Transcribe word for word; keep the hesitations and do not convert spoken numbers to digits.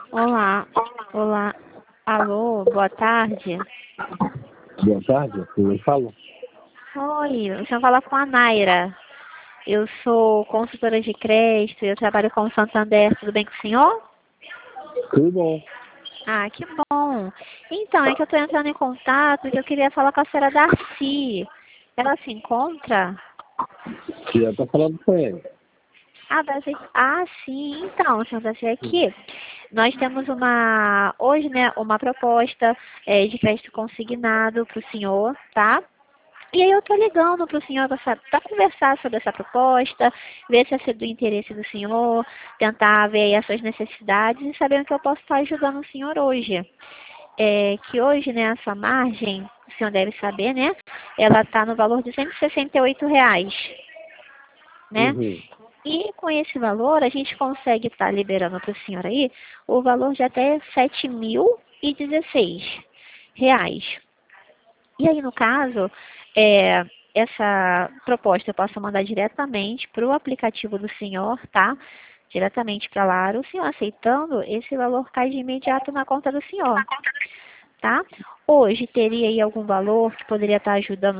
Olá, olá, alô, boa tarde. Boa tarde, quem fala? Oi, você fala com a Naira. Eu sou consultora de crédito, eu trabalho com o Santander, tudo bem com o senhor? Tudo bom. Ah, que bom. Então, é que eu estou entrando em contato porque eu queria falar com a senhora Darcy. Ela se encontra? Já tá falando com ele. Ah, Darcy. Ah, sim. Então, senhor Darcy, aqui nós temos uma, hoje, né, uma proposta é, de crédito consignado para o senhor, tá? E aí eu tô ligando para o senhor para conversar sobre essa proposta, ver se é do interesse do senhor, tentar ver aí as suas necessidades e saber o que eu posso estar ajudando o senhor hoje. É, que hoje, né, a sua margem, o senhor deve saber, né, ela está no valor de cento e sessenta e oito reais, né? Uhum. E com esse valor, a gente consegue estar liberando para o senhor aí o valor de até sete mil e dezesseis reais. E aí, no caso, é, essa proposta eu posso mandar diretamente para o aplicativo do senhor, tá? Diretamente para lá. O senhor aceitando, esse valor cai de imediato na conta do senhor, tá? Hoje teria aí algum valor que poderia estar ajudando